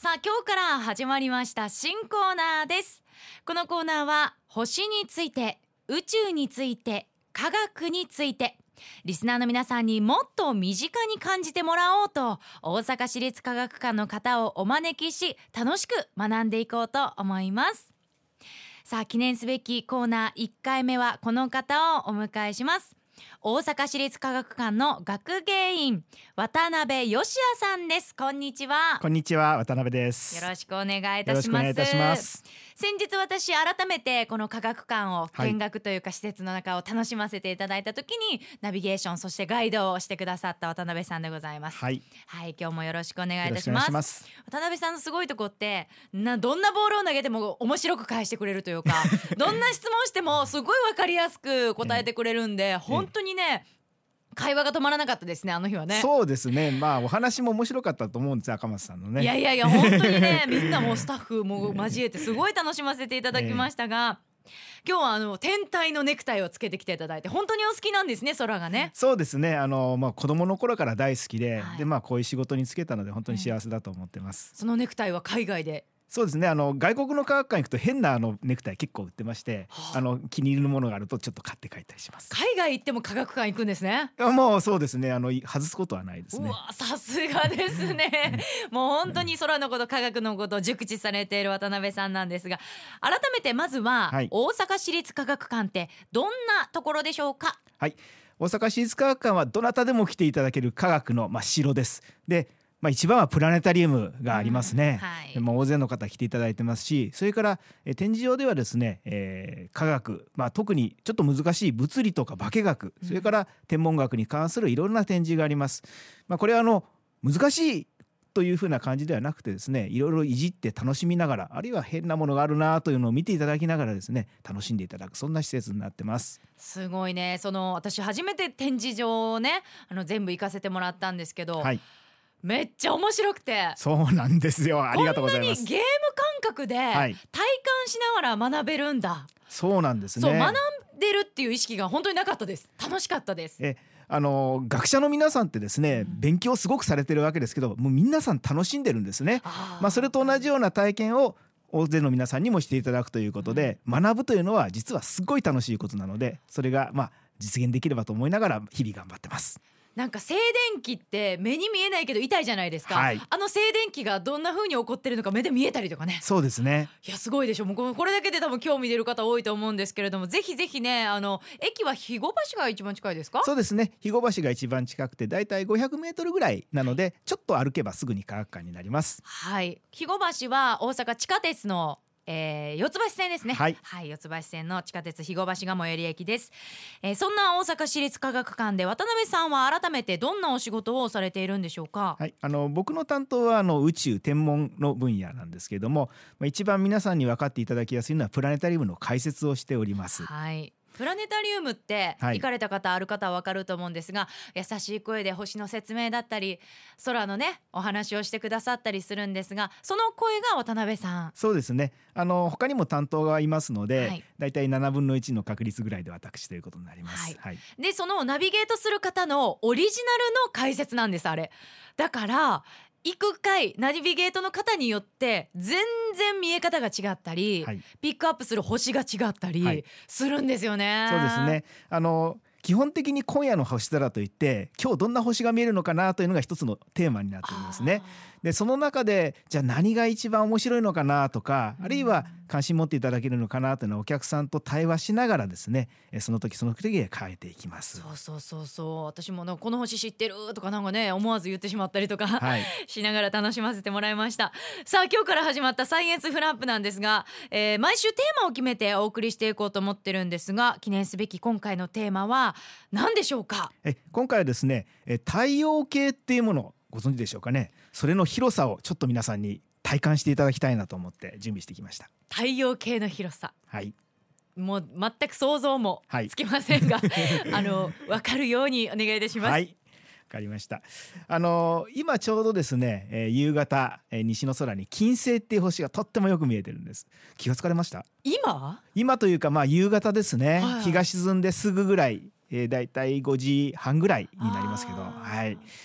さあ今日から始まりました新コーナーです。このコーナーは星について、宇宙について、科学についてリスナーの皆さんにもっと身近に感じてもらおうと、大阪市立科学館の方をお招きし楽しく学んでいこうと思います。さあ記念すべきコーナー1回目はこの方をお迎えします。大阪市立科学館の学芸員渡辺義也さんです。こんにちは。 こんにちは、渡辺です。 よろしくお願いいたします。 よろしくお願いいたします。 先日私改めてこの科学館を見学というか施設の中を楽しませていただいた時にナビゲーションそしてガイドをしてくださった渡辺さんでございます。はい、今日もよろしくお願いいたします。渡辺さんのすごいとこってどんなボールを投げても面白く返してくれるというかどんな質問してもすごい分かりやすく答えてくれるんで、本当にね会話が止まらなかったですね、あの日はね。 そうですね、お話も面白かったと思うんです、赤松さんのね。 いや本当にねみんなもスタッフも交えてすごい楽しませていただきましたが、今日は天体のネクタイをつけてきていただいて本当にお好きなんですね、空がね。 そうですね、子供の頃から大好きで、こういう仕事に就けたので本当に幸せだと思ってます。 そのネクタイは海外で。 そうですね、外国の科学館行くと変なネクタイ結構売ってまして、気に入るものがあるとちょっと買って帰ったりします。 海外行っても科学館行くんですね。 もうそうですね、外すことはないですね。 うわ、さすがですねもう本当に空のこと科学のことを熟知されている渡辺さんなんですが、改めてまずは、大阪市立科学館ってどんなところでしょうか。 はい、大阪市立科学館はどなたでも来ていただける科学の城です。で一番はプラネタリウムがありますね。大勢の方来ていただいてますし、それから展示場ではですね、科学、特にちょっと難しい物理とか化学、それから天文学に関するいろんな展示があります。これは難しいというふうな感じではなくてですね、いろいろいじって楽しみながら、あるいは変なものがあるなというのを見ていただきながらですね、楽しんでいただく、そんな施設になってます。 すごいね。私初めて展示場をね全部行かせてもらったんですけど、めっちゃ面白くて。 そうなんですよ、ありがとうございます。 こんなにゲーム感覚で体感しながら学べるんだ。 そうなんですね。 そう、学んでるっていう意識が本当になかったです。楽しかったです。 学者の皆さんってですね、勉強すごくされてるわけですけど、もう皆さん楽しんでるんですね。それと同じような体験を大勢の皆さんにもしていただくということで、学ぶというのは実はすごい楽しいことなので、それが実現できればと思いながら日々頑張ってます。 なんか静電気って目に見えないけど痛いじゃないですか。静電気がどんな風に起こってるのか目で見えたりとかね。 そうですね。 いやすごいでしょ。もうこれだけで多分興味出る方多いと思うんですけれども、ぜひぜひね、駅は肥後橋が一番近いですか。 そうですね、肥後橋が一番近くてだいたい500メートルぐらいなので、ちょっと歩けばすぐに科学館になります。 肥後橋は大阪地下鉄の四ツ橋線ですね。四ツ橋線の地下鉄肥後橋が最寄り駅です。そんな大阪市立科学館で渡辺さんは改めてどんなお仕事をされているんでしょうか。 僕の担当は宇宙天文の分野なんですけれども、一番皆さんに分かっていただきやすいのはプラネタリウムの解説をしております。 プラネタリウムって行かれた方ある方は分かると思うんですが、優しい声で星の説明だったり空のねお話をしてくださったりするんですが、その声が渡辺さん。 そうですね、他にも担当がいますので、だいたい7分の1の確率ぐらいで私ということになります。 でそのナビゲートする方のオリジナルの解説なんです、あれ。だから行く回ナビゲートの方によって全然見え方が違ったり、ピックアップする星が違ったりするんですよね。 そうですね、基本的に今夜の星空といって今日どんな星が見えるのかなというのが一つのテーマになっているんですね。でその中でじゃあ何が一番面白いのかなとか、あるいは関心持っていただけるのかなというのはお客さんと対話しながらですね、その時その時で変えていきます。 そう私もこの星知ってるとか思わず言ってしまったりとか、しながら楽しませてもらいました。さあ今日から始まったサイエンスフラップなんですが、毎週テーマを決めてお送りしていこうと思ってるんですが、記念すべき今回のテーマは何でしょうか。 今回はですね、太陽系っていうものをご存知でしょうかね。それの広さをちょっと皆さんに体感していただきたいなと思って準備してきました。 太陽系の広さ、もう全く想像もつきませんが、分かるようにお願いいたします。 わかりました。今ちょうどですね、夕方、西の空に金星っていう星がとってもよく見えてるんです。気がつかれました？今というか夕方ですね。日が沈んですぐぐらい、だいたい5時半ぐらいになりますけど、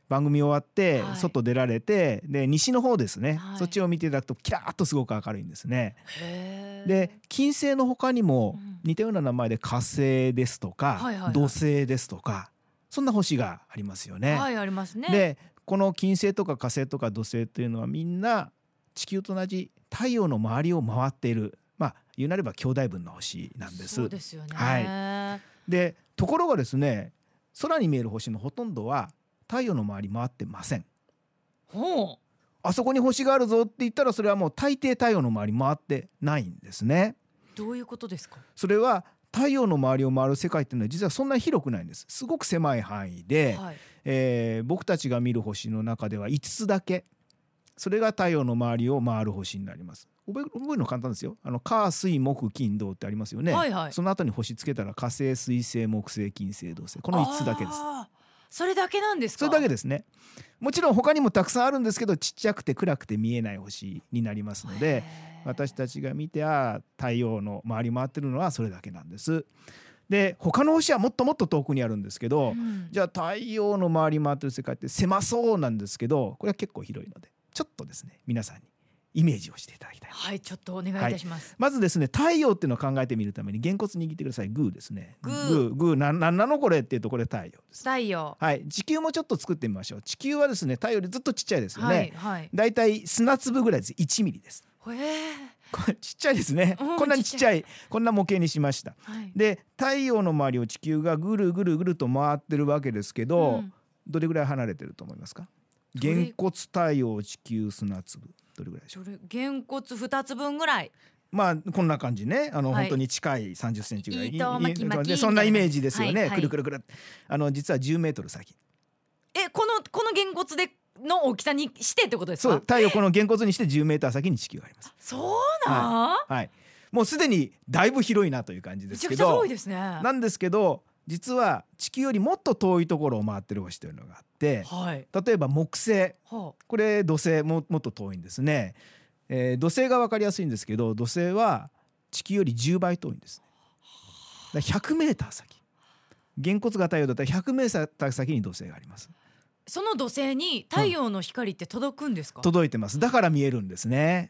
番組終わってはい外出られて、で西の方ですね、 はいそっちを見ていただくとキラーっとすごく明るいんですね。 へーで金星の他にもうん似たような名前で火星ですとか、 はいはいはい土星ですとか、そんな星がありますよね。 はいありますね。 でこの金星とか火星とか土星っていうのはみんな地球と同じ太陽の周りを回っている、言うなれば兄弟分の星なんです。 そうですよね。 はいでところがですね、空に見える星のほとんどは太陽の周り回ってません。 ほあそこに星があるぞって言ったら、それはもう大抵太陽の周り回ってないんですね。 う、どういうことですか。 それは太陽の周りを回る世界っていうのは実はそんなに広くないんです。すごく狭い範囲で、 はい僕たちが見る星の中では5つだけ、それが太陽の周りを回る星になります。覚えるの簡単ですよ。火水木金土ってありますよね、 はいはいその後に星つけたら火星水星木星金星土星、この5つだけです。 あーそれだけなんですか。 それだけですね。もちろん他にもたくさんあるんですけど、ちっちゃくて暗くて見えない星になりますので、私たちが見て太陽の周り回ってるのはそれだけなんです。で他の星はもっともっと遠くにあるんですけど、じゃあ太陽の周り回ってる世界って狭そうなんですけど、これは結構広いので、ちょっとですね皆さんにイメージをしていただきたい。 はい、ちょっとお願いいたします。 まずですね、太陽っていうのを考えてみるためにげんこつ握ってください。グーですね。 グーなんなのこれっていうと、これ太陽です。 太陽。 はい、地球もちょっと作ってみましょう。地球はですね太陽よりずっとちっちゃいですよね。 はいはい。 だいたい砂粒ぐらいです。1ミリです。 へえ。 これちっちゃいですね、 うんこんなにちっちゃいこんな模型にしました。 はい。 で太陽の周りを地球がぐるぐるぐると回ってるわけですけど、 うんどれぐらい離れてると思いますか。 どれげんこつ太陽地球砂粒、どれぐらいでしょう。 それげんこつ2つ分ぐらい。 こんな感じね。 はい本当に近い30センチぐらい、 糸巻き巻きでそんなイメージですよね、 はいはいくるくるくる。実は10メートル先。 このげんこつでの大きさにしてってことですか。 そう、太陽このげんこつにして10メーター先に地球があります。 そうなん、 はい、もうすでにだいぶ広いなという感じでめちゃくちゃすけど、 遠いですね。 なんですけど実は地球よりもっと遠いところを回ってる星というのがあって、 はい。 例えば木星、 はこれ土星もっと遠いんですね。土星が分かりやすいんですけど、土星は地球より10倍遠いんです。だから100メーター先、げんこつが太陽だったら100メーター先に土星があります。 その土星に太陽の光って届くんですか。 届いてます。だから見えるんですね。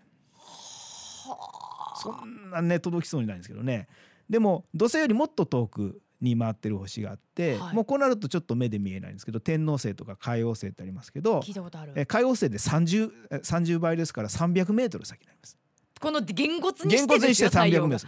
そんなね届きそうにないんですけどね。でも土星よりもっと遠くに回ってる星があって、 はいもうこうなるとちょっと目で見えないんですけど、天王星とか海王星ってありますけど、 聞いたことある。 海王星で30倍ですから300メートル先になります。 このげんこつにげんこつにしてしてですよ太 300 陽がメートル。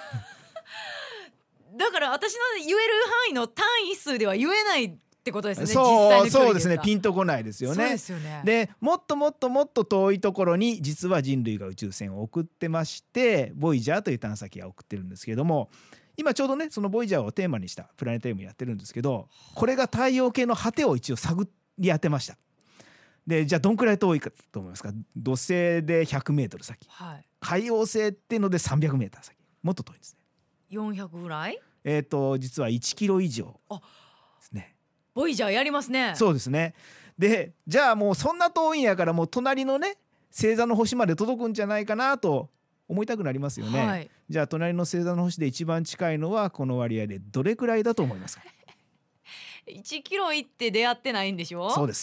だから私の言える範囲の単位数では言えないってことですね。 そうですね、ピンンとこないですよそうでね。 すよね。 でもっともっともっと遠いところに実は人類が宇宙船を送ってまして、ボイジャーという探査機が送ってるんですけれども、今ちょうどねそのボイジャーをテーマにしたプラネタリウムやってるんですけど、これが太陽系の果てを一応探り当てました。でじゃあどんくらい遠いかと思いますか。土星で100メートル先、 はい。 海王星っていうので300メーター先、もっと遠いんですね。 400ぐらい。 実は1キロ以上ですね。 ボイジャーやりますね。 そうですね。でじゃあもうそんな遠いんやから、もう隣のね星座の星まで届くんじゃないかなと思いたくなりますよね。 はい。 じゃあ隣の星座の星で一番近いのはこの割合でどれくらいだと思いますか。 1キロ行って出会ってないんでしょ。 そうです。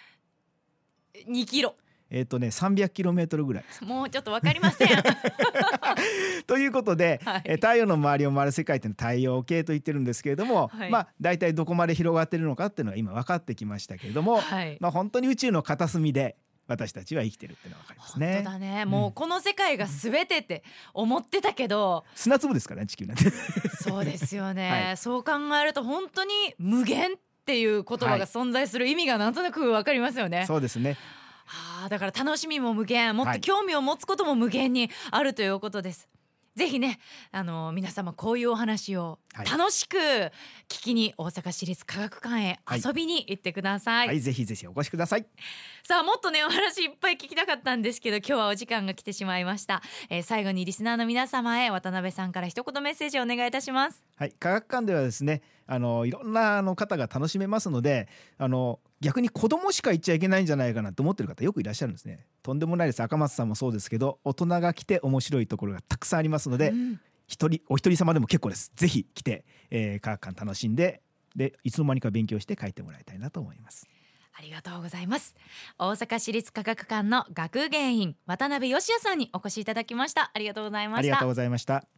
2キロ。 300キロメートルぐらいです。 もうちょっとわかりません。 ということで、 はい太陽の周りを回る世界っていうのは太陽系と言ってるんですけれども、 はい大体どこまで広がってるのかっていうのは今分かってきましたけれども、 はい。 本当に宇宙の片隅で私たちは生きてるっていうのが分かります本ね。 当だね。もうこの世界が全てって思ってたけど、 砂粒ですからね、地球なんて。 そうですよね。 はいそう考えると本当に無限っていう言葉が存在する意味がなんとなくわかりますよね。 そうですね。 だから楽しみも無限、もっと興味を持つことも無限にあるということです。ぜひね、皆様こういうお話を楽しく聞きに大阪市立科学館へ遊びに行ってください。 はい、ぜひぜひお越しください。 さあもっとねお話いっぱい聞きたかったんですけど、今日はお時間が来てしまいました。最後にリスナーの皆様へ渡辺さんから一言メッセージをお願いいたします。 はい、科学館ではですね、いろんな方が楽しめますので、逆に子供しか行っちゃいけないんじゃないかなと思ってる方よくいらっしゃるんですね。とんでもないです。赤松さんもそうですけど、大人が来て面白いところがたくさんありますので、お一人様でも結構です。ぜひ来て、科学館楽しんで、いつの間にか勉強して帰ってもらいたいなと思います。 ありがとうございます。大阪市立科学館の学芸員渡辺義也さんにお越しいただきました。ありがとうございました。 ありがとうございました。